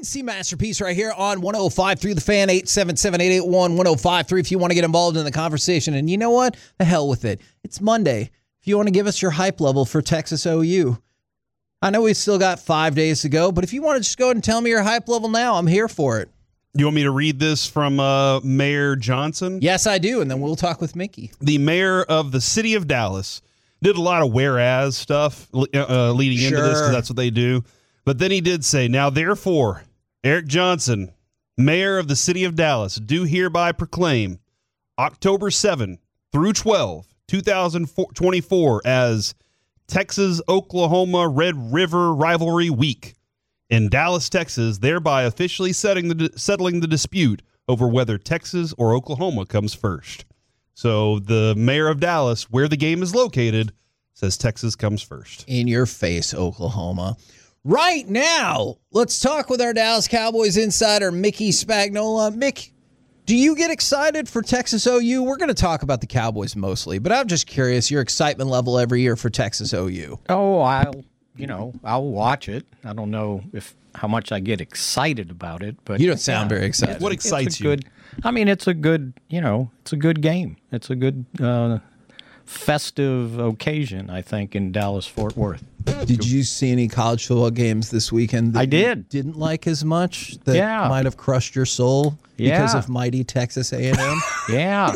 See Masterpiece right here on 105.3 The Fan, 877-881-1053 if you want to get involved in the conversation. And you know what? The hell with it. It's Monday. If you want to give us your hype level for Texas OU. I know we've still got 5 days to go, but if you want to just go ahead and tell me your hype level now, I'm here for it. You want me to read this from Mayor Johnson? Yes, I do, and then we'll talk with Mickey. The mayor of the city of Dallas did a lot of whereas stuff leading into this because that's what they do. But then he did say, now therefore, Eric Johnson, mayor of the city of Dallas, do hereby proclaim October 7 through 12, 2024 as Texas-Oklahoma Red River Rivalry Week in Dallas, Texas, thereby officially settling the dispute over whether Texas or Oklahoma comes first. So the mayor of Dallas, where the game is located, says Texas comes first. In your face, Oklahoma. Right now, let's talk with our Dallas Cowboys insider, Mickey Spagnola. Mick, do you get excited for Texas OU? We're going to talk about the Cowboys mostly, but I'm just curious, your excitement level every year for Texas OU. Oh, I'll watch it. I don't know how much I get excited about it, but you don't sound very excited. What excites you? It's a good game. It's a good festive occasion, I think, in Dallas-Fort Worth. Did you see any college football games this weekend that I did. you didn't like as much that might have crushed your soul because of mighty Texas A&M? Yeah.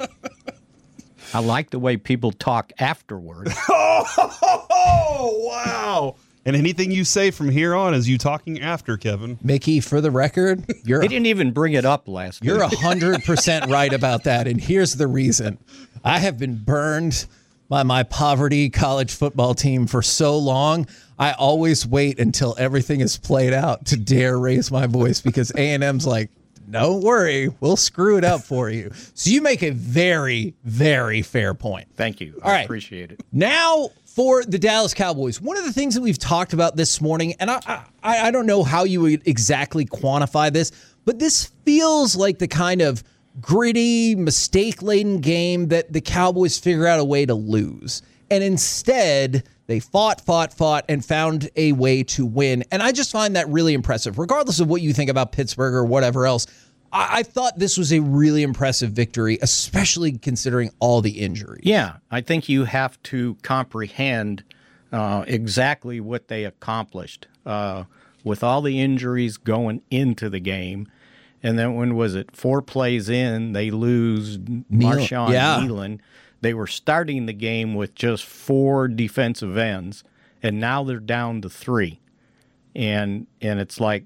I like the way people talk afterward. Oh, wow. And anything you say from here on is you talking after, Kevin. Mickey, for the record, They didn't even bring it up last week. You're 100% right about that, and here's the reason. I have been burned by my poverty college football team for so long. I always wait until everything is played out to dare raise my voice because A&M's like, don't worry, we'll screw it up for you. So you make a very, very fair point. Thank you. All right. Appreciate it. Now for the Dallas Cowboys. One of the things that we've talked about this morning, and I don't know how you would exactly quantify this, but this feels like the kind of gritty, mistake-laden game that the Cowboys figure out a way to lose. And instead, they fought, and found a way to win. And I just find that really impressive. Regardless of what you think about Pittsburgh or whatever else, I thought this was a really impressive victory, especially considering all the injuries. Yeah, I think you have to comprehend exactly what they accomplished with all the injuries going into the game. And then when was it? 4 plays in, they lose Marshawn Nealon. They were starting the game with just 4 defensive ends, and now they're down to 3. And it's like,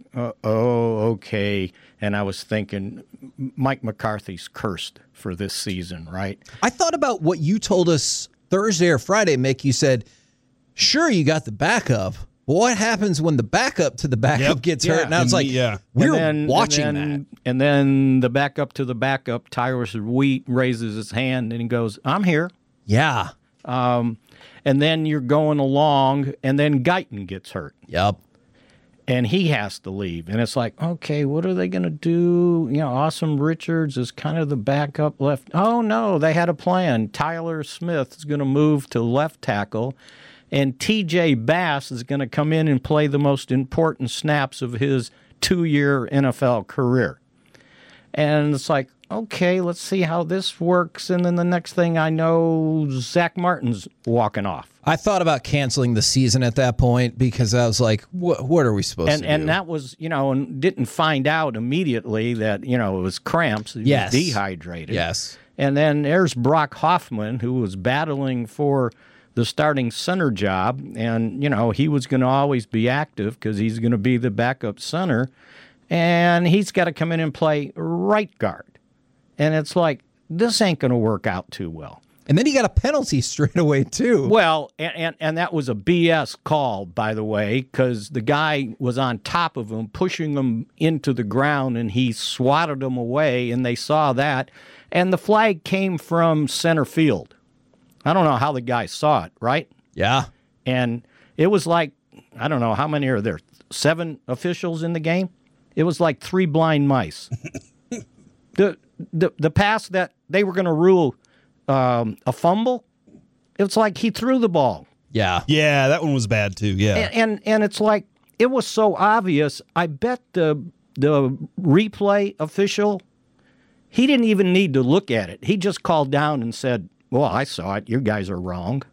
okay. And I was thinking, Mike McCarthy's cursed for this season, right? I thought about what you told us Thursday or Friday, Mick. You said, sure, you got the backup. But what happens when the backup to the backup gets hurt? And I was like, we're watching that. And then the backup to the backup, Tyrus Wheat raises his hand and he goes, I'm here. Yeah. And then you're going along, and then Guyton gets hurt. Yep. And he has to leave. And it's like, okay, what are they going to do? Awesome Richards is kind of the backup left. Oh, no, they had a plan. Tyler Smith is going to move to left tackle. And T.J. Bass is going to come in and play the most important snaps of his 2-year NFL career. And it's like, okay, let's see how this works. And then the next thing I know, Zach Martin's walking off. I thought about canceling the season at that point because I was like, what are we supposed to do? And that was, and didn't find out immediately that, it was cramps. He was dehydrated. Yes. And then there's Brock Hoffman, who was battling for the starting center job, and, he was going to always be active because he's going to be the backup center, and he's got to come in and play right guard. And it's like, this ain't going to work out too well. And then he got a penalty straight away, too. Well, and that was a BS call, by the way, because the guy was on top of him, pushing him into the ground, and he swatted him away, and they saw that. And the flag came from center field. I don't know how the guy saw it, right? Yeah. And it was like, I don't know, how many are there? 7 officials in the game? It was like 3 blind mice. The pass that they were going to rule a fumble, it's like he threw the ball. Yeah. Yeah, that one was bad too, yeah. And it's like, it was so obvious. I bet the replay official, he didn't even need to look at it. He just called down and said, well, I saw it. You guys are wrong.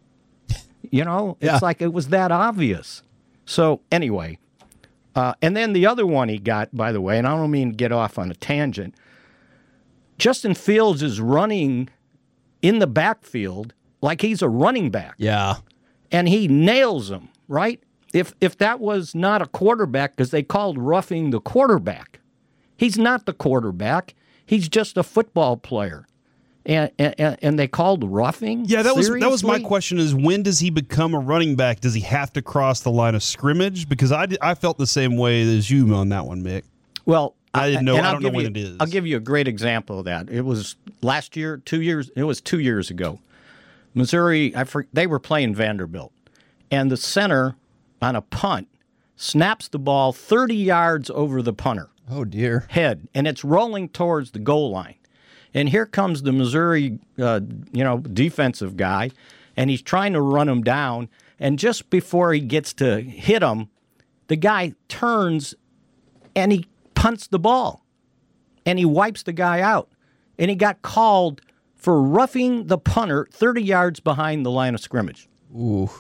It's like it was that obvious. So anyway, and then the other one he got, by the way, and I don't mean to get off on a tangent, Justin Fields is running in the backfield like he's a running back. Yeah. And he nails him, right? If that was not a quarterback, because they called roughing the quarterback. He's not the quarterback. He's just a football player. And they called roughing? Yeah, that was Seriously? my question is, when does he become a running back? Does he have to cross the line of scrimmage? Because I felt the same way as you on that one, Mick. Well, I didn't know. and I don't know when it is. I'll give you a great example of that. It was last year, 2 years. It was 2 years ago. Missouri, they were playing Vanderbilt, and the center on a punt snaps the ball 30 yards over the punter. Oh dear. Head, and it's rolling towards the goal line. And here comes the Missouri, defensive guy, and he's trying to run him down. And just before he gets to hit him, the guy turns and he punts the ball, and he wipes the guy out. And he got called for roughing the punter 30 yards behind the line of scrimmage. Ooh.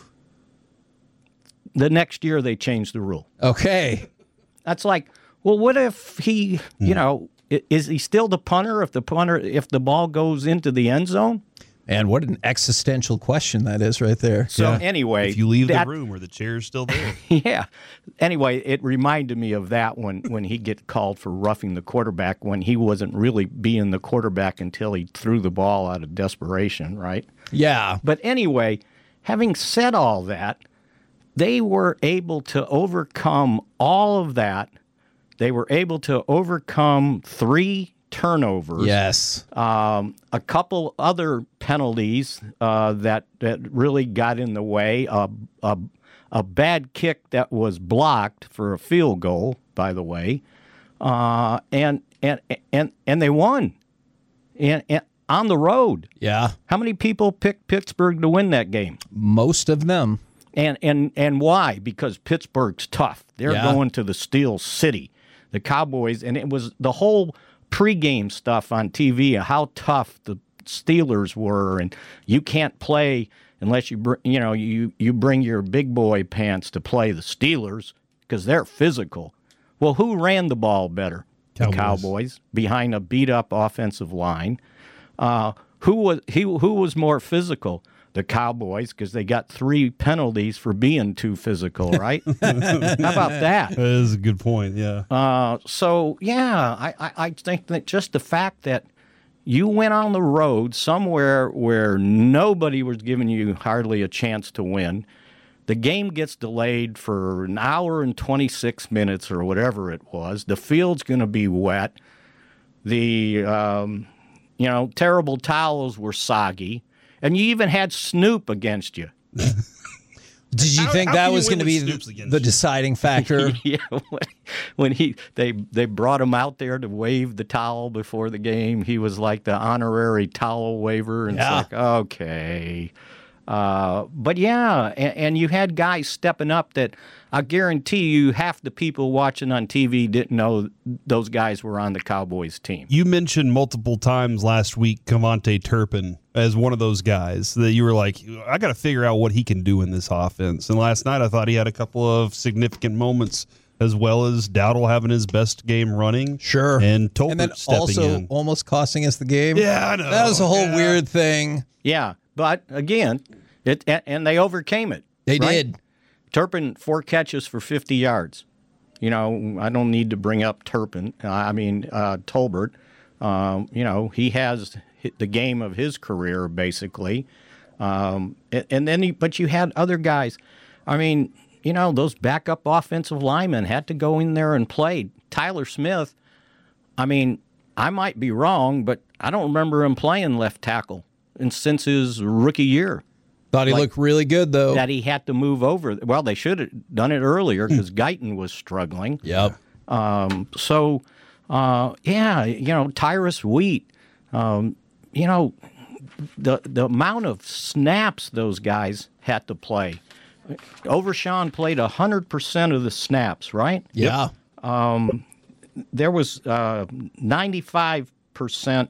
The next year they changed the rule. Okay. That's like, well, what if he, is he still the punter if the ball goes into the end zone? And what an existential question that is right there. So anyway, if you leave the room or the chair's still there. Yeah. Anyway, it reminded me of that when he get called for roughing the quarterback when he wasn't really being the quarterback until he threw the ball out of desperation, right? Yeah. But anyway, having said all that, they were able to overcome all of that. They were able to overcome 3 turnovers. Yes. A couple other penalties that really got in the way. A bad kick that was blocked for a field goal, by the way, and they won, and on the road. Yeah. How many people picked Pittsburgh to win that game? Most of them. And why? Because Pittsburgh's tough. They're Yeah. going to the Steel City, the Cowboys, and it was the whole pregame stuff on TV, how tough the Steelers were, and you can't play unless you bring your big boy pants to play the Steelers because they're physical. Well, who ran the ball better? Cowboys. The Cowboys behind a beat up offensive line. Who was more physical? The Cowboys, because they got 3 penalties for being too physical, right? How about that? That is a good point, yeah. So, yeah, I think that just the fact that you went on the road somewhere where nobody was giving you hardly a chance to win, the game gets delayed for an hour and 26 minutes or whatever it was. The field's going to be wet. The, terrible towels were soggy. And you even had Snoop against you. Did you think how that can you was win going to when be Snoop's against the you? deciding factor? Yeah, when they brought him out there to wave the towel before the game, he was like the honorary towel waver, and Yeah. it's like, okay. But yeah, and you had guys stepping up that I guarantee you half the people watching on TV didn't know those guys were on the Cowboys team. You mentioned multiple times last week Cavante Turpin as one of those guys that you were like, I got to figure out what he can do in this offense. And last night I thought he had a couple of significant moments, as well as Dowdle having his best game running. Sure. And Tolbert And then stepping also in. almost costing us the game. Yeah, I know. That was a whole Yeah. weird thing. Yeah, but again, and they overcame it. They right? did. Turpin, 4 catches for 50 yards. I don't need to bring up Turpin. Tolbert. He has the game of his career, basically. And then, but you had other guys. Those backup offensive linemen had to go in there and play. Tyler Smith, I might be wrong, but I don't remember him playing left tackle since his rookie year. Thought he looked really good, though. That he had to move over. Well, they should have done it earlier because Guyton was struggling. Yep. Tyrus Wheat, the amount of snaps those guys had to play. Overshawn played 100% of the snaps, right? Yeah. There was 95%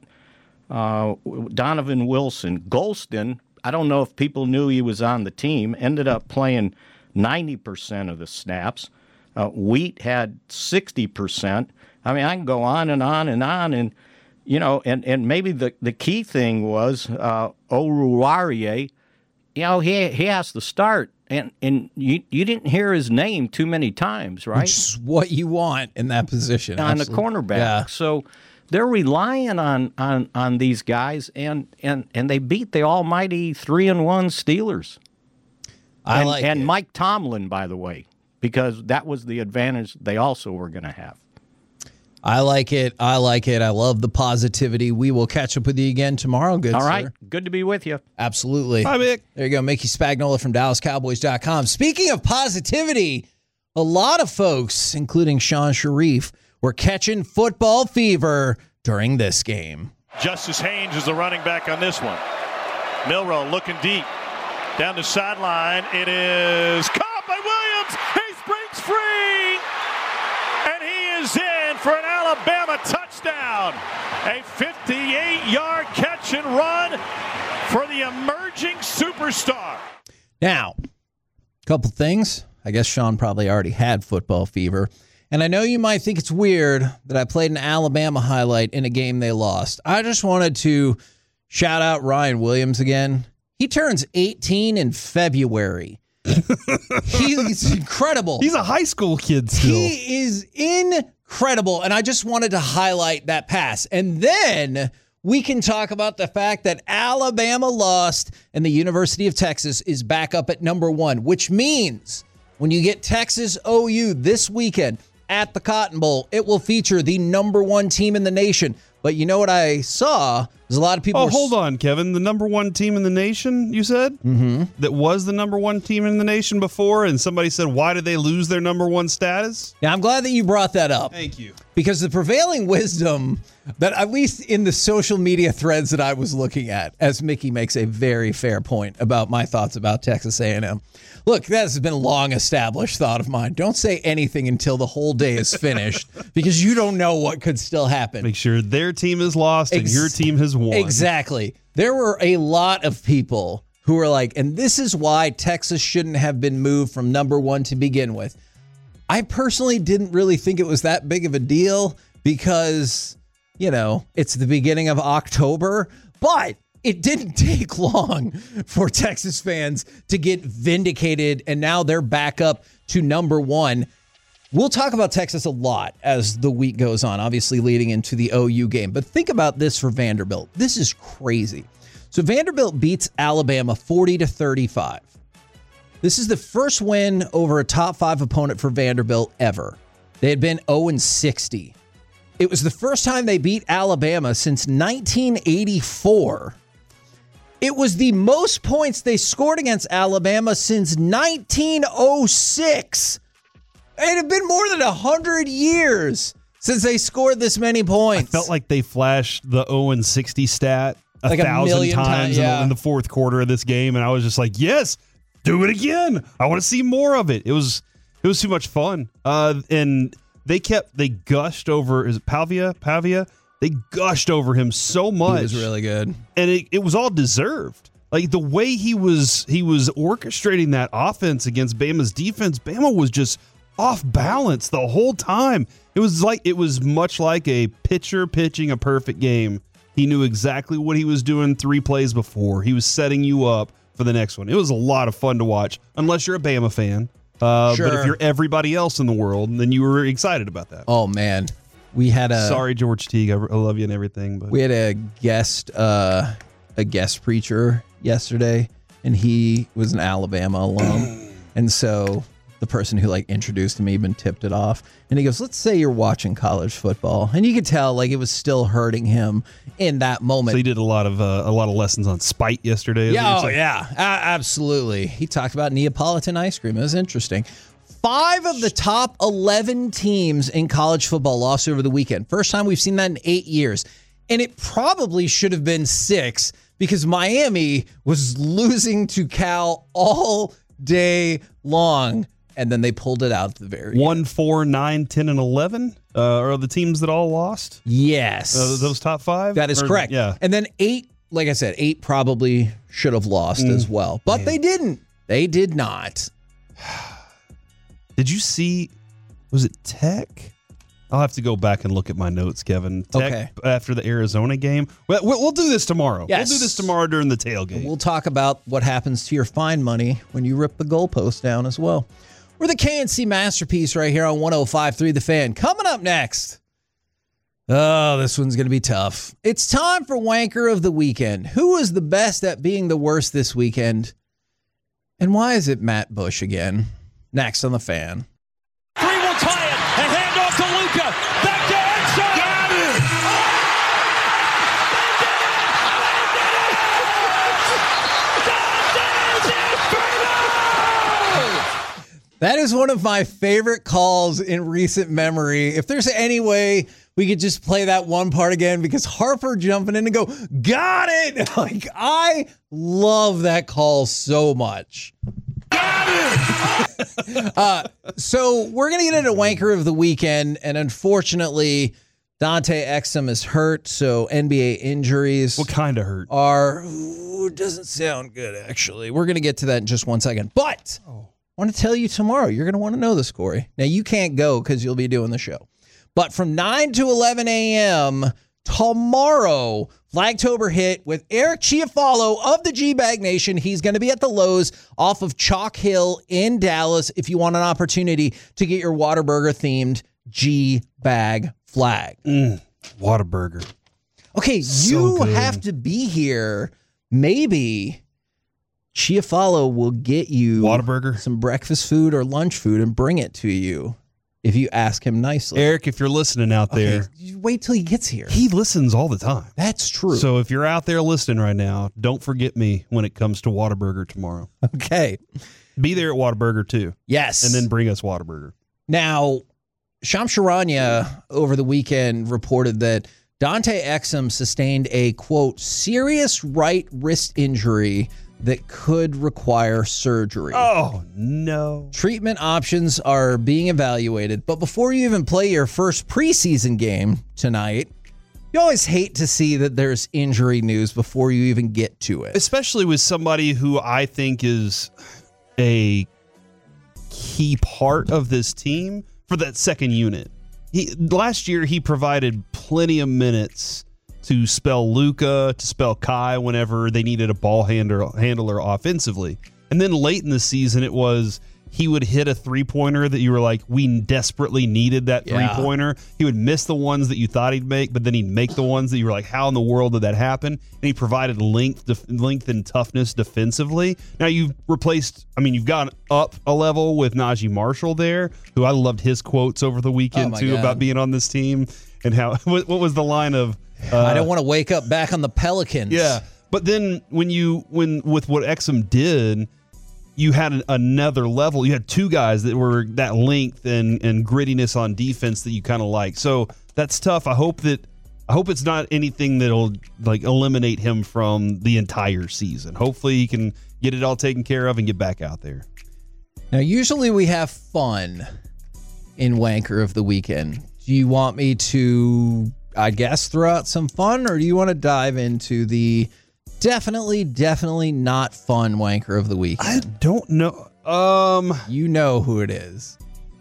Donovan Wilson. Golston, I don't know if people knew he was on the team, ended up playing 90% of the snaps. Wheat had 60%. I mean, I can go on and on and on. And, and maybe the key thing was Oruwariye, he has to start. And you didn't hear his name too many times, right? Which is what you want in that position. On Absolutely. the cornerback. Yeah. So they're relying on these guys, and they beat the almighty 3-1 Steelers. I like and it. Mike Tomlin, by the way, because that was the advantage they also were going to have. I like it. I love the positivity. We will catch up with you again tomorrow. Good, All sir. right. Good to be with you. Absolutely. Hi, Mick. There you go. Mickey Spagnola from DallasCowboys.com. Speaking of positivity, a lot of folks, including Sean Sharif, were catching football fever during this game. Justice Haynes is the running back on this one. Milroe looking deep. Down the sideline. It is caught by Williams. He springs free. And he is in for an Alabama touchdown. A 58-yard catch and run for the emerging superstar. Now, a couple things. I guess Sean probably already had football fever. And I know you might think it's weird that I played an Alabama highlight in a game they lost. I just wanted to shout out Ryan Williams again. He turns 18 in February. He's incredible. He's a high school kid still. He is incredible. And I just wanted to highlight that pass. And then we can talk about the fact that Alabama lost and the University of Texas is back up at number 1, which means when you get Texas OU this weekend at the Cotton Bowl, it will feature the number 1 team in the nation. But you know what I saw? There's a lot of people. Oh, hold on, Kevin. The number 1 team in the nation, you said? Mm-hmm. That was the number 1 team in the nation before, and somebody said, why did they lose their number 1 status? Now, I'm glad that you brought that up. Thank you. Because the prevailing wisdom that, at least in the social media threads that I was looking at, as Mickey makes a very fair point about my thoughts about Texas A&M. Look, that has been a long established thought of mine. Don't say anything until the whole day is finished because you don't know what could still happen. Make sure their team is lost and your team has won. Exactly. There were a lot of people who were like, and this is why Texas shouldn't have been moved from number 1 to begin with. I personally didn't really think it was that big of a deal because, it's the beginning of October, but it didn't take long for Texas fans to get vindicated, and now they're back up to number 1. We'll talk about Texas a lot as the week goes on, obviously leading into the OU game. But think about this for Vanderbilt. This is crazy. So Vanderbilt beats Alabama 40-35. This is the first win over a top 5 opponent for Vanderbilt ever. They had been 0-60. It was the first time they beat Alabama since 1984. It was the most points they scored against Alabama since 1906. It had been more than 100 years since they scored this many points. I felt like they flashed the 0-60 stat a thousand times in the fourth quarter of this game, and I was just like, yes, do it again. I want to see more of it. It was too much fun. And they gushed over, is it Pavia? They gushed over him so much. He was really good. And it was all deserved. Like the way he was orchestrating that offense against Bama's defense, Bama was just off balance the whole time. It was much like a pitcher pitching a perfect game. He knew exactly what he was doing 3 plays before. He was setting you up for the next one. It was a lot of fun to watch, unless you're a Bama fan. Sure. But if you're everybody else in the world, then you were excited about that. Oh, man. We had Sorry, George Teague. I love you and everything. But we had a guest preacher yesterday, and he was an Alabama alum. And so the person who introduced him even tipped it off. And he goes, let's say you're watching college football. And you could tell it was still hurting him in that moment. So he did a lot of lessons on spite yesterday. Yeah, absolutely. He talked about Neapolitan ice cream. It was interesting. 5 of the top 11 teams in college football lost over the weekend. First time we've seen that in 8 years. And it probably should have been 6 because Miami was losing to Cal all day long. And then they pulled it out at the very 1, 4, 9, 10, and 11 are the teams that all lost? Yes. Those top 5? That is correct. Yeah. And then 8, like I said, 8 probably should have lost as well. But they didn't. They did not. Did you see, was it Tech? I'll have to go back and look at my notes, Kevin. Tech after the Arizona game. We'll do this tomorrow. Yes. We'll do this tomorrow during the tailgate. We'll talk about what happens to your fine money when you rip the goalpost down as well. We're the KNC Masterpiece right here on 105.3 The Fan. Coming up next. Oh, this one's going to be tough. It's time for Wanker of the Weekend. Who is the best at being the worst this weekend? And why is it Matt Bush again? Next on The Fan. 3 will tie it. A handoff to Luka. Back to Edson. Got it. That is one of my favorite calls in recent memory. If there's any way we could just play that one part again, because Harper jumping in and go, got it. Like, I love that call so much. So we're going to get into Wanker of the Weekend. And unfortunately, Dante Exum is hurt. So NBA injuries. What kind of hurt? Doesn't sound good, actually. We're going to get to that in just 1 second. But I want to tell you tomorrow, you're going to want to know this, Corey. Now, you can't go because you'll be doing the show. But from 9 to 11 a.m. tomorrow, Flagtober hit with Eric Chiafalo of the G-Bag Nation. He's going to be at the Lowe's off of Chalk Hill in Dallas if you want an opportunity to get your Whataburger-themed G-Bag flag. Whataburger. Okay, So you good. have to be here. Maybe Chiafalo will get you Whataburger. some breakfast food or lunch food and bring it to you if you ask him nicely. Eric, if you're listening out there, Okay, you wait till he gets here. he listens all the time. That's true. So if you're out there listening right now, don't forget me when it comes to Whataburger tomorrow. Okay. Be there at Whataburger too, Yes. and then bring us Whataburger. Now, Shams Charania over the weekend reported that Dante Exum sustained a, quote, serious right wrist injury that could require surgery. Oh, no. Treatment options are being evaluated, but before you even play your first preseason game tonight, you always hate to see that there's injury news before you even get to it. Especially with somebody who I think is a key part of this team for that second unit. Last year, he provided plenty of minutes to spell Luka, to spell Kai whenever they needed a ball handler offensively. And then late in the season, it was he would hit a three-pointer that you were like, we desperately needed that three-pointer. He would miss the ones that you thought he'd make, but then he'd make the ones that you were like, how in the world did that happen? And he provided length and toughness defensively. Now you've gone up a level with Najee Marshall there, who I loved his quotes over the weekend too about being on this team and how, what was the line of, I don't want to wake up back on the Pelicans. Yeah. But then with what Exum did, you had another level. You had two guys that were that length and grittiness on defense that you kind of like. So that's tough. I hope it's not anything that'll like eliminate him from the entire season. Hopefully he can get it all taken care of and get back out there. Now, usually we have fun in Wanker of the Weekend. Do you want me to, I guess, throw out some fun, or do you want to dive into the definitely not fun Wanker of the Weekend? I don't know. You know who it is.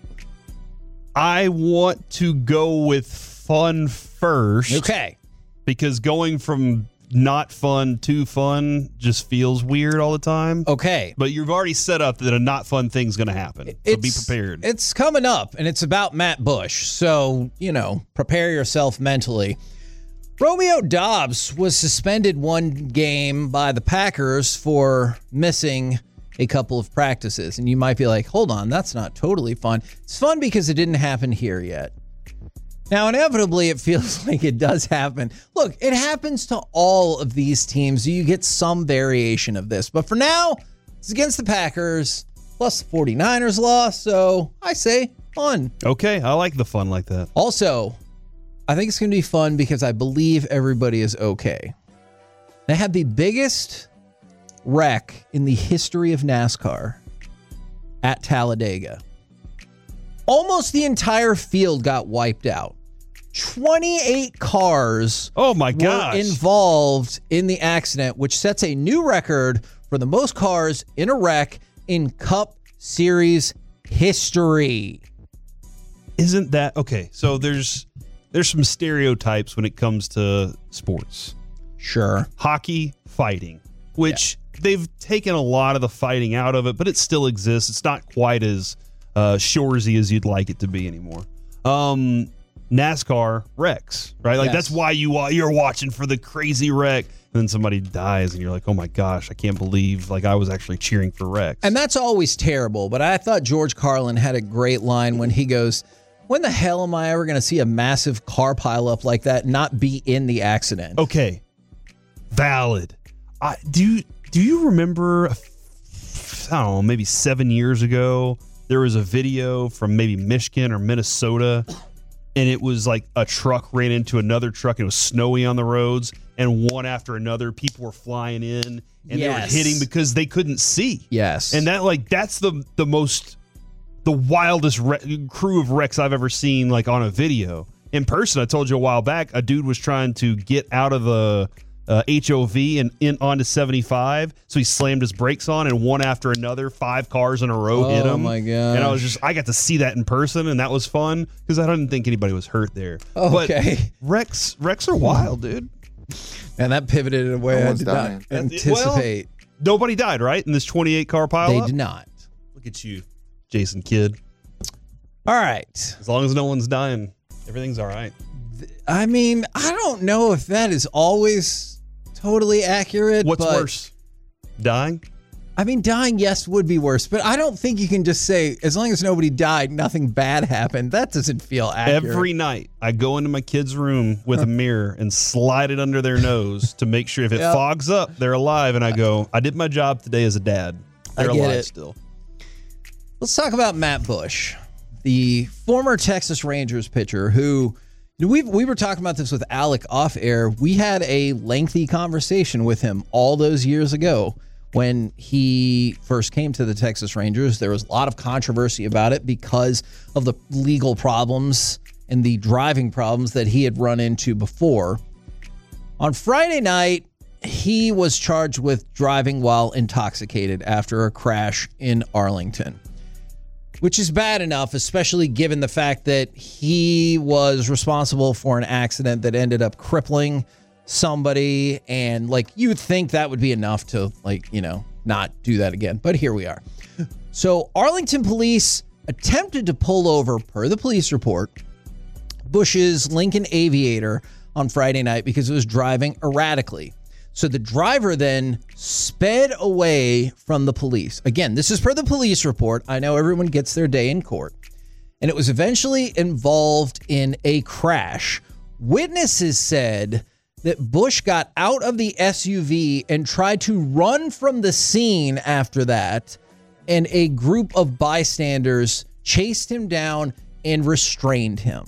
I want to go with fun first. Okay. Because going from not fun to fun just feels weird all the time. Okay. But you've already set up that a not fun thing's going to happen. So be prepared. It's coming up, and it's about Matt Bush. So, prepare yourself mentally. Romeo Doubs was suspended one game by the Packers for missing a couple of practices. And you might be like, hold on, that's not totally fun. It's fun because it didn't happen here yet. Now, inevitably, it feels like it does happen. Look, it happens to all of these teams. You get some variation of this. But for now, it's against the Packers, plus the 49ers lost. So I say fun. Okay, I like the fun like that. Also, I think it's going to be fun because I believe everybody is okay. They had the biggest wreck in the history of NASCAR at Talladega. Almost the entire field got wiped out. 28 cars Oh my gosh. were involved in the accident, which sets a new record for the most cars in a wreck in Cup Series history. Isn't that okay? So there's some stereotypes when it comes to sports. Sure. Hockey, fighting, which they've taken a lot of the fighting out of it, but it still exists. It's not quite as shoresy as you'd like it to be anymore. NASCAR wrecks, right? Like that's why you're watching for the crazy wreck. And then somebody dies and you're like, oh my gosh, I can't believe like I was actually cheering for wrecks. And that's always terrible. But I thought George Carlin had a great line when he goes, when the hell am I ever going to see a massive car pileup like that not be in the accident? Okay. Valid. Do you remember, I don't know, maybe 7 years ago, there was a video from maybe Michigan or Minnesota, and it was like a truck ran into another truck. It was snowy on the roads, and one after another, people were flying in, and they were hitting because they couldn't see. Yes. And that's the wildest crew of wrecks I've ever seen, like on a video. In person, I told you a while back, a dude was trying to get out of the HOV and in onto 75, so he slammed his brakes on, and one after another, 5 cars in a row hit him. Oh my god! And I got to see that in person, and that was fun because I didn't think anybody was hurt there. Okay, but wrecks are wild, dude. And that pivoted in a way I did not anticipate. Well, nobody died, right, in this 28 car pileup? They did not. Look at you, Jason Kidd. All right. As long as no one's dying, everything's all right. I mean, I don't know if that is always totally accurate. What's worse? Dying? I mean, dying, yes, would be worse, but I don't think you can just say, as long as nobody died, nothing bad happened. That doesn't feel accurate. Every night, I go into my kid's room with a mirror and slide it under their nose to make sure if it fogs up, they're alive. And I go, I did my job today as a dad. They're alive still. Let's talk about Matt Bush, the former Texas Rangers pitcher who... We were talking about this with Alec off air. We had a lengthy conversation with him all those years ago when he first came to the Texas Rangers. There was a lot of controversy about it because of the legal problems and the driving problems that he had run into before. On Friday night, he was charged with driving while intoxicated after a crash in Arlington, which is bad enough, especially given the fact that he was responsible for an accident that ended up crippling somebody. And like, you would think that would be enough to not do that again. But here we are. So Arlington police attempted to pull over, per the police report, Bush's Lincoln Aviator on Friday night because it was driving erratically. So the driver then sped away from the police. Again, this is per the police report. I know everyone gets their day in court. And it was eventually involved in a crash. Witnesses said that Bush got out of the SUV and tried to run from the scene after that. And a group of bystanders chased him down and restrained him.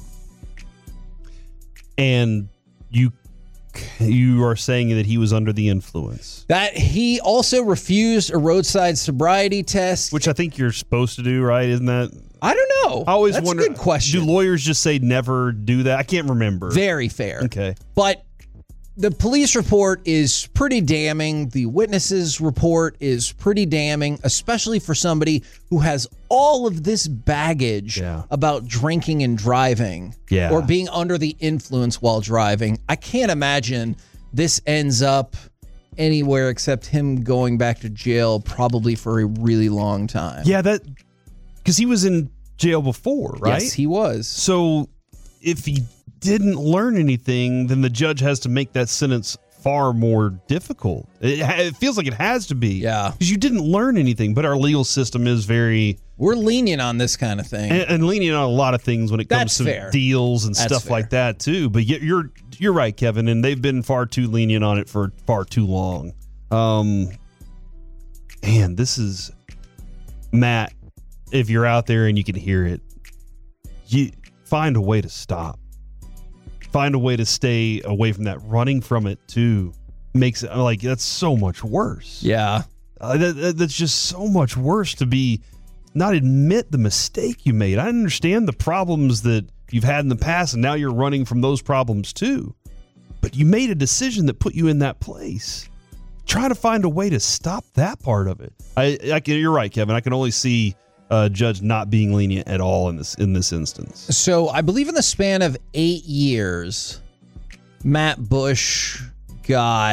And you are saying that he was under the influence. That he also refused a roadside sobriety test. Which I think you're supposed to do, right? Isn't that? I don't know. I always That's wonder. a good question. Do lawyers just say never do that? I can't remember. Very fair. Okay. But the police report is pretty damning. The witnesses report is pretty damning, especially for somebody who has all of this baggage about drinking and driving or being under the influence while driving. I can't imagine this ends up anywhere except him going back to jail probably for a really long time. Yeah, because he was in jail before, right? Yes, he was. So if he didn't learn anything, then the judge has to make that sentence far more difficult. It feels like it has to be. Yeah. Because you didn't learn anything, but our legal system is very... We're lenient on this kind of thing. And lenient on a lot of things when it comes to deals and stuff like that, too. But you're right, Kevin, and they've been far too lenient on it for far too long. Man, this is... Matt, if you're out there and you can hear it, you find a way to stop. Find a way to stay away from that. Running from it, too, makes it like that's so much worse. Yeah. That's just so much worse to be not admit the mistake you made? I understand the problems that you've had in the past, and now you're running from those problems too. But you made a decision that put you in that place. Try to find a way to stop that part of it. You're right, Kevin. I can only see Judge not being lenient at all in this instance. So I believe in the span of 8 years, Matt Bush got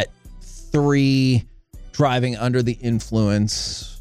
3 driving under the influence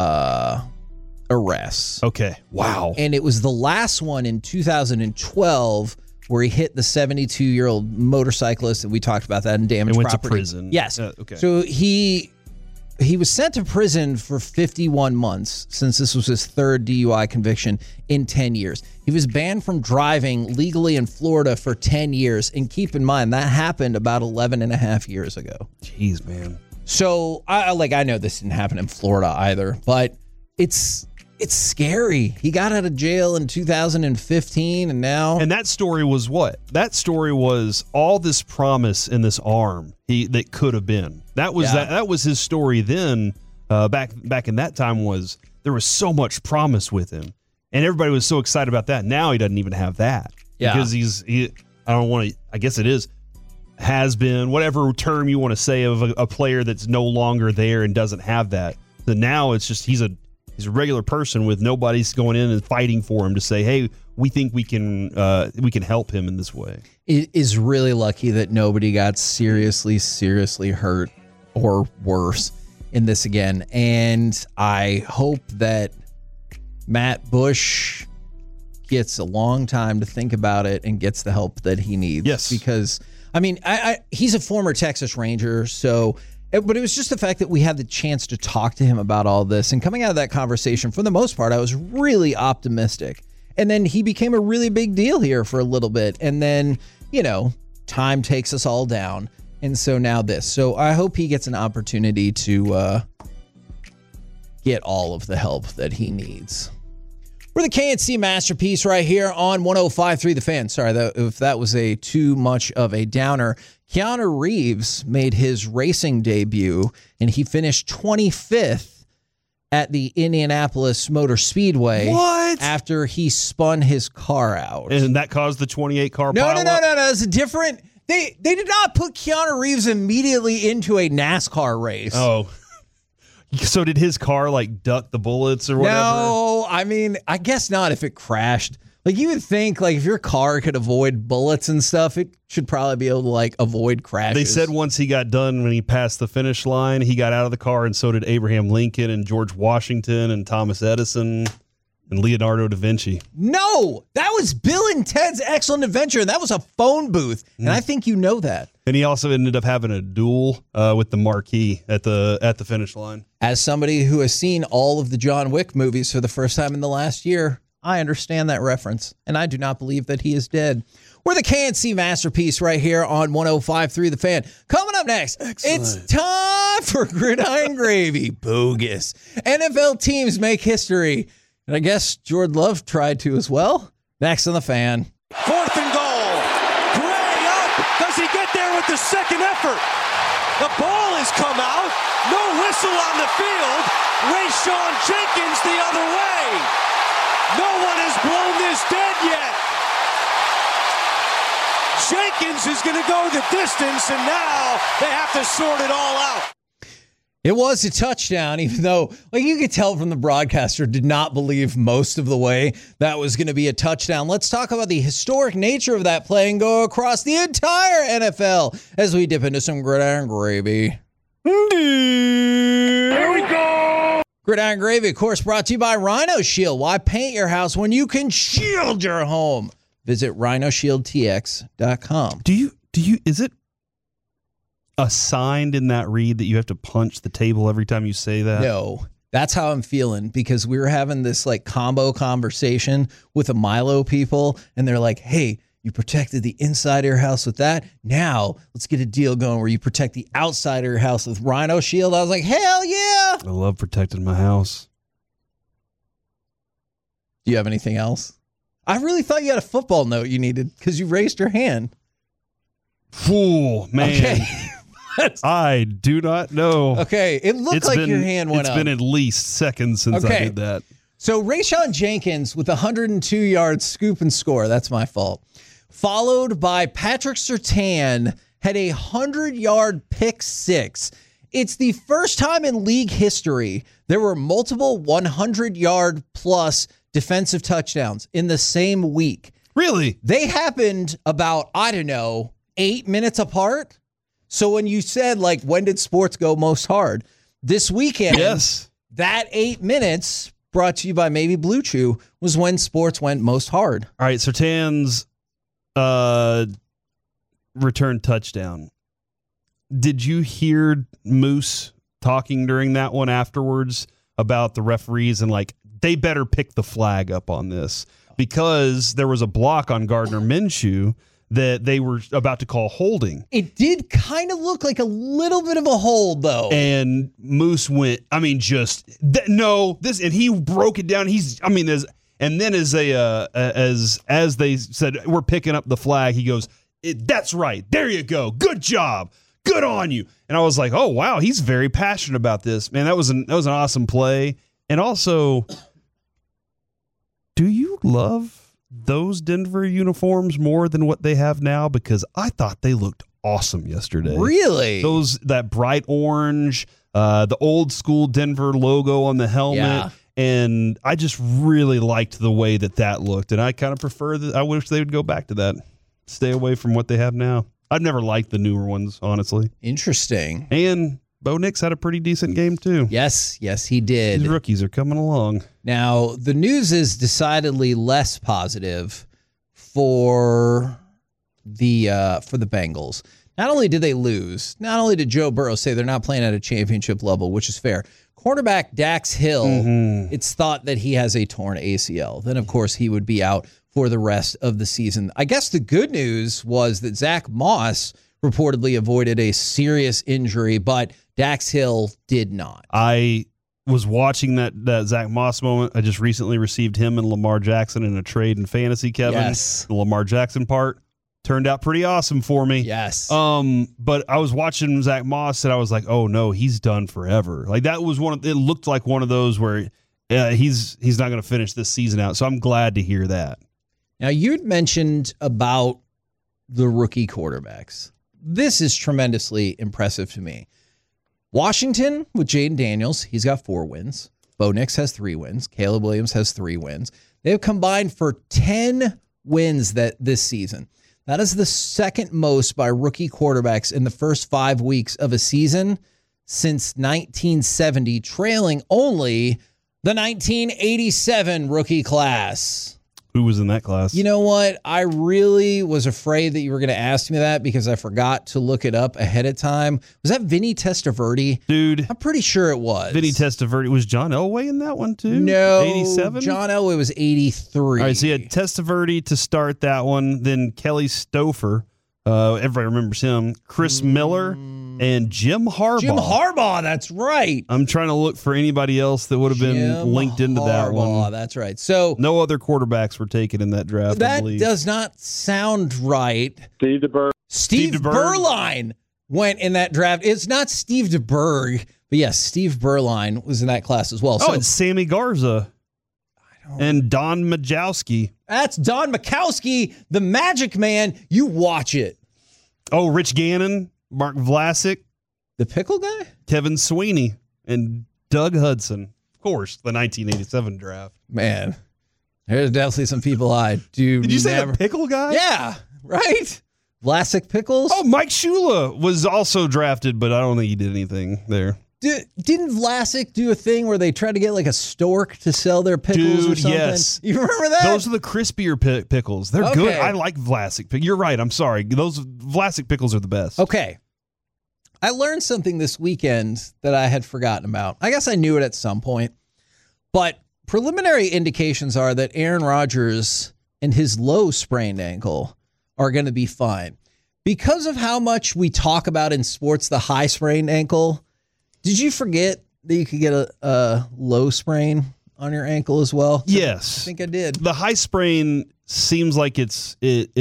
arrests. Okay. Wow. And it was the last one in 2012 where he hit the 72-year-old motorcyclist, and we talked about that in damaged property. Went to prison. Yes. Okay. So he was sent to prison for 51 months since this was his 3rd DUI conviction in 10 years. He was banned from driving legally in Florida for 10 years. And keep in mind, that happened about 11 and a half years ago. Jeez, man. So I know this didn't happen in Florida either, but it's scary. He got out of jail in 2015, and now... And that story was what? That story was all this promise in this arm that could have been. That was his story then. Back in that time, was there was so much promise with him, and everybody was so excited about that. Now he doesn't even have that. Yeah. Because I don't want to. I guess it is has been whatever term you want to say of a player that's no longer there and doesn't have that. But now it's just he's a regular person with nobody's going in and fighting for him to say, hey, we think we can help him in this way. It is really lucky that nobody got seriously hurt or worse in this again. And I hope that Matt Bush gets a long time to think about it and gets the help that he needs. Yes. Because, I mean, he's a former Texas Ranger, so... But it was just the fact that we had the chance to talk to him about all this. And coming out of that conversation, for the most part, I was really optimistic. And then he became a really big deal here for a little bit. And then, time takes us all down. And so now this. So I hope he gets an opportunity to get all of the help that he needs. We're the KNC Masterpiece right here on 105.3 The Fan. Sorry if that was too much of a downer. Keanu Reeves made his racing debut, and he finished 25th at the Indianapolis Motor Speedway. What? After he spun his car out. And that caused the 28 car No. pileup? It's a different... They did not put Keanu Reeves immediately into a NASCAR race. Oh. So did his car duck the bullets or whatever? No, I mean, I guess not if it crashed. You would think if your car could avoid bullets and stuff, it should probably be able to avoid crashes. They said once he got done, when he passed the finish line, he got out of the car, and so did Abraham Lincoln and George Washington and Thomas Edison and Leonardo da Vinci. No, that was Bill and Ted's Excellent Adventure, and that was a phone booth, and I think you know that. And he also ended up having a duel with the Marquis at the finish line. As somebody who has seen all of the John Wick movies for the first time in the last year, I understand that reference, and I do not believe that he is dead. We're the KNC Masterpiece right here on 105.3 The Fan. Coming up next, It's time for Gridiron Gravy. Bogus. NFL teams make history, and I guess Jordan Love tried to as well. Next on The Fan. 4th and goal. Gray up. Does he get there with the second effort? The ball has come out. No whistle on the field. Rayshon Jenkins the other way. No one has blown this dead yet. Jenkins is going to go the distance, and now they have to sort it all out. It was a touchdown, even though, you could tell from the broadcaster, did not believe most of the way that was going to be a touchdown. Let's talk about the historic nature of that play and go across the entire NFL as we dip into some Gridiron Gravy. Here we go! Gridiron Gravy, of course, brought to you by Rhino Shield. Why paint your house when you can shield your home? Visit rhinoshieldtx.com. Is it assigned in that read that you have to punch the table every time you say that? No, that's how I'm feeling, because we were having this combo conversation with the Milo people, and they're like, hey, you protected the inside of your house with that. Now let's get a deal going where you protect the outside of your house with Rhino Shield. I was like, hell yeah. I love protecting my house. Do you have anything else? I really thought you had a football note you needed because you raised your hand. Fool, man. Okay. I do not know. Okay, it looked like your hand went up. It's been at least seconds since I did that. So Rayshon Jenkins with 102 yards scoop and score. That's my fault. Followed by Patrick Surtain had a 100-yard pick six. It's the first time in league history there were multiple 100-yard plus defensive touchdowns in the same week. Really? They happened about, 8 minutes apart. So when you said, when did sports go most hard? This weekend, yes, that 8 minutes, brought to you by Maybe Blue Chew, was when sports went most hard. All right, Surtain's return touchdown. Did you hear Moose talking during that one afterwards about the referees and they better pick the flag up on this because there was a block on Gardner Minshew that they were about to call holding. It did kind of look like a little bit of a hold, though. And Moose went, and he broke it down. As they said, we're picking up the flag, he goes, that's right. There you go. Good job. Good on you. And I was like, oh, wow, he's very passionate about this. Man, that was an awesome play. And also, do you love those Denver uniforms more than what they have now? Because I thought they looked awesome yesterday. Really? That bright orange, the old school Denver logo on the helmet. Yeah. And I just really liked the way that looked. And I kind of prefer that. I wish they would go back to that. Stay away from what they have now. I've never liked the newer ones, honestly. Interesting. And Bo Nix had a pretty decent game, too. Yes, he did. These rookies are coming along. Now, the news is decidedly less positive for the Bengals. Not only did they lose, not only did Joe Burrow say they're not playing at a championship level, which is fair. Cornerback Dax Hill, it's thought that he has a torn ACL. Then, of course, he would be out for the rest of the season. I guess the good news was that Zach Moss reportedly avoided a serious injury, but Dax Hill did not. I was watching that Zach Moss moment. I just recently received him and Lamar Jackson in a trade in fantasy, Kevin. Yes. The Lamar Jackson part turned out pretty awesome for me. Yes. But I was watching Zach Moss and I was like, oh no, he's done forever. That was it looked like one of those where he's not going to finish this season out. So I'm glad to hear that. Now, you'd mentioned about the rookie quarterbacks. This is tremendously impressive to me. Washington with Jaden Daniels, he's got 4 wins. Bo Nix has 3 wins. Caleb Williams has 3 wins. They've combined for 10 wins this season. That is the second most by rookie quarterbacks in the first 5 weeks of a season since 1970, trailing only the 1987 rookie class. Who was in that class? You know what? I really was afraid that you were going to ask me that because I forgot to look it up ahead of time. Was that Vinny Testaverde? Dude. I'm pretty sure it was. Vinny Testaverde. Was John Elway in that one too? No. 87? John Elway was 83. All right, so you had Testaverde to start that one. Then Kelly Stouffer. Everybody remembers him. Chris Miller and Jim Harbaugh. Jim Harbaugh, that's right. I'm trying to look for anybody else that would have been linked into that one. That's right. So no other quarterbacks were taken in that draft. That I believe. Does not sound right. Steve DeBerg. Steve Berline went in that draft. It's not Steve DeBerg, but yes, Steve Berline was in that class as well. Oh, and Sammy Garza. And Don Majkowski. That's Don Majkowski, the Magic Man. You watch it. Oh, Rich Gannon, Mark Vlasic. The pickle guy? Kevin Sweeney and Doug Hudson. Of course, the 1987 draft. Man, there's definitely some people I do. Did you say the pickle guy? Yeah, right? Vlasic Pickles? Oh, Mike Shula was also drafted, but I don't think he did anything there. Didn't Vlasic do a thing where they tried to get like a stork to sell their pickles or something? Yes. You remember that? Those are the crispier pickles. They're good. I like Vlasic. You're right. I'm sorry. Those Vlasic pickles are the best. Okay. I learned something this weekend that I had forgotten about. I guess I knew it at some point. But preliminary indications are that Aaron Rodgers and his low sprained ankle are going to be fine. Because of how much we talk about in sports the high sprained ankle, did you forget that you could get a low sprain on your ankle as well? Yes. I think I did. The high sprain seems like it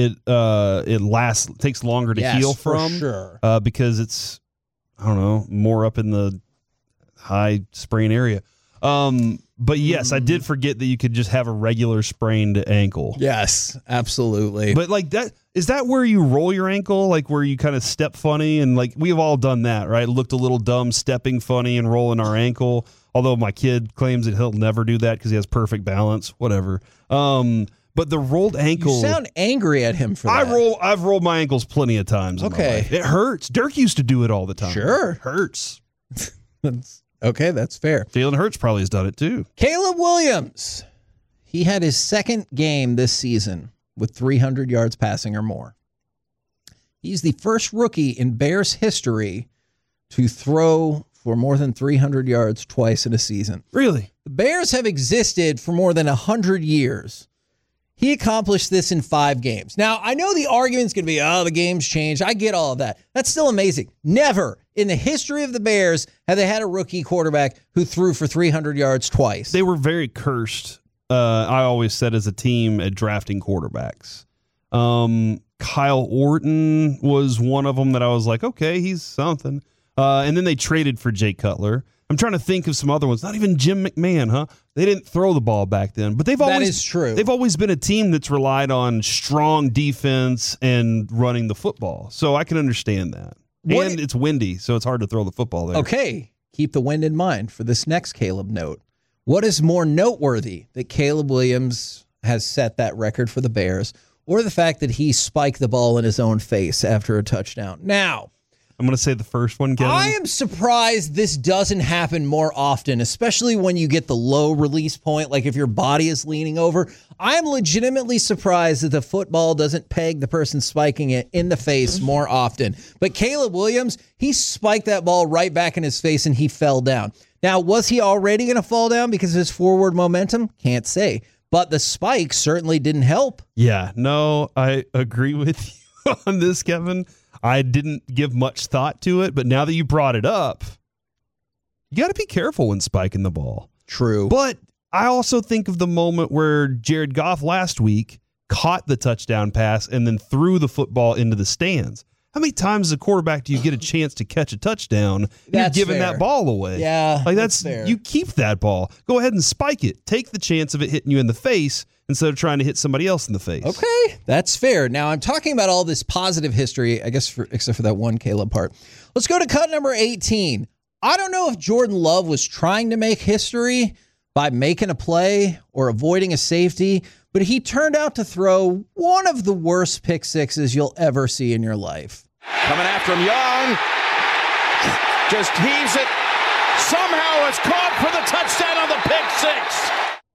takes longer to heal from. For sure. Because it's, I don't know, more up in the high sprain area. But yes, I did forget that you could just have a regular sprained ankle. Yes, absolutely. But like that, is that where you roll your ankle? Like where you kind of step funny? And like we've all done that, right? Looked a little dumb stepping funny and rolling our ankle. Although my kid claims that he'll never do that because he has perfect balance, whatever. But the rolled ankle. You sound angry at him for that. I've rolled my ankles plenty of times. In my life. It hurts. Dirk used to do it all the time. Sure. It hurts. Okay, that's fair. Jalen Hurts probably has done it too. Caleb Williams. He had his second game this season with 300 yards passing or more. He's the first rookie in Bears history to throw for more than 300 yards twice in a season. Really? The Bears have existed for more than 100 years. He accomplished this in 5 games. Now, I know the argument's going to be, the game's changed. I get all of that. That's still amazing. Never in the history of the Bears have they had a rookie quarterback who threw for 300 yards twice. They were very cursed, I always said, as a team at drafting quarterbacks. Kyle Orton was one of them that I was like, okay, he's something. And then they traded for Jay Cutler. I'm trying to think of some other ones. Not even Jim McMahon, huh? They didn't throw the ball back then, but that is true. They've always been a team that's relied on strong defense and running the football. So I can understand that. And it's windy, so it's hard to throw the football there. Okay, keep the wind in mind for this next Caleb note. What is more noteworthy, that Caleb Williams has set that record for the Bears, or the fact that he spiked the ball in his own face after a touchdown? Now, I'm going to say the first one, Kevin. I am surprised this doesn't happen more often, especially when you get the low release point, like if your body is leaning over. I am legitimately surprised that the football doesn't peg the person spiking it in the face more often. But Caleb Williams, he spiked that ball right back in his face and he fell down. Now, was he already going to fall down because of his forward momentum? Can't say. But the spike certainly didn't help. Yeah, no, I agree with you on this, Kevin. I didn't give much thought to it, but now that you brought it up, you got to be careful when spiking the ball. True. But I also think of the moment where Jared Goff last week caught the touchdown pass and then threw the football into the stands. How many times as a quarterback do you get a chance to catch a touchdown? You're giving that ball away. Yeah, like that's fair. You keep that ball. Go ahead and spike it. Take the chance of it hitting you in the face instead of trying to hit somebody else in the face. Okay, that's fair. Now, I'm talking about all this positive history, I guess, except for that one Caleb part. Let's go to cut number 18. I don't know if Jordan Love was trying to make history by making a play or avoiding a safety, but he turned out to throw one of the worst pick sixes you'll ever see in your life. Coming after him, Young just heaves it. Somehow it's caught for the touchdown on the pick six.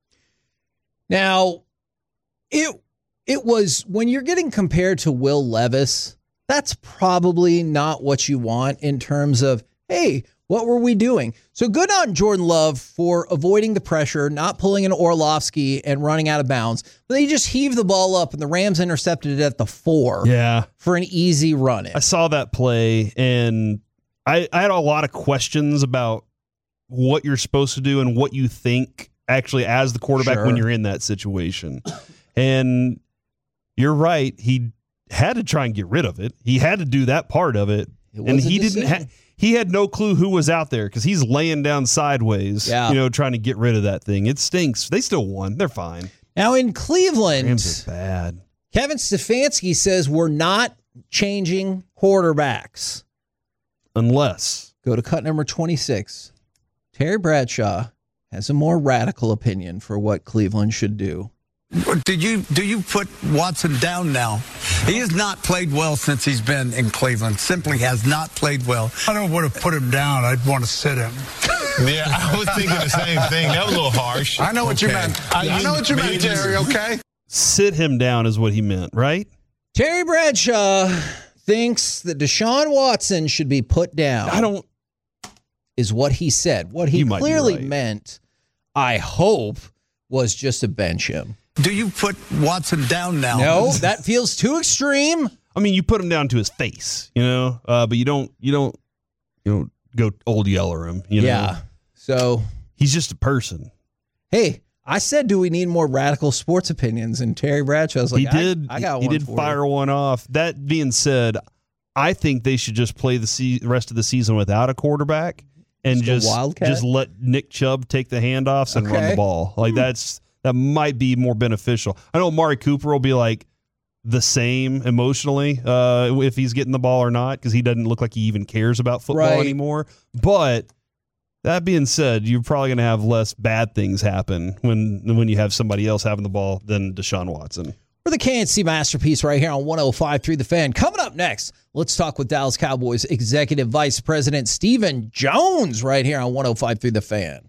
Now, it was, when you're getting compared to Will Levis, that's probably not what you want in terms of, hey, what were we doing? So good on Jordan Love for avoiding the pressure, not pulling an Orlovsky and running out of bounds. But they just heaved the ball up, and the Rams intercepted it at the 4 for an easy run-in. I saw that play, and I had a lot of questions about what you're supposed to do and what you think actually as the quarterback when you're in that situation. And you're right. He had to try and get rid of it. He had to do that part of it. And he didn't he had no clue who was out there because he's laying down sideways, trying to get rid of that thing. It stinks. They still won. They're fine. Now in Cleveland, Rams are bad. Kevin Stefanski says we're not changing quarterbacks. Unless. Go to cut number 26. Terry Bradshaw has a more radical opinion for what Cleveland should do. Do you put Watson down now? He has not played well since he's been in Cleveland. Simply has not played well. I don't want to put him down. I'd want to sit him. Yeah, I was thinking the same thing. That was a little harsh. I know what you meant. I know what you meant, Terry, okay? Sit him down is what he meant, right? Terry Bradshaw thinks that Deshaun Watson should be put down. Is what he said. What he clearly meant, I hope, was just to bench him. Do you put Watson down now? No, that feels too extreme. I mean, you put him down to his face, but you don't go old yeller him. Yeah. So he's just a person. Hey, I said, do we need more radical sports opinions? And Terry Bradshaw's like, I got one. He did fire one off. That being said, I think they should just play the rest of the season without a quarterback and just let Nick Chubb take the handoffs and run the ball. Like that might be more beneficial. I know Amari Cooper will be like the same emotionally if he's getting the ball or not, because he doesn't look like he even cares about football anymore. But that being said, you're probably going to have less bad things happen when you have somebody else having the ball than Deshaun Watson. We're the KNC Masterpiece right here on 105.3 The Fan. Coming up next, let's talk with Dallas Cowboys Executive Vice President Stephen Jones right here on 105.3 The Fan.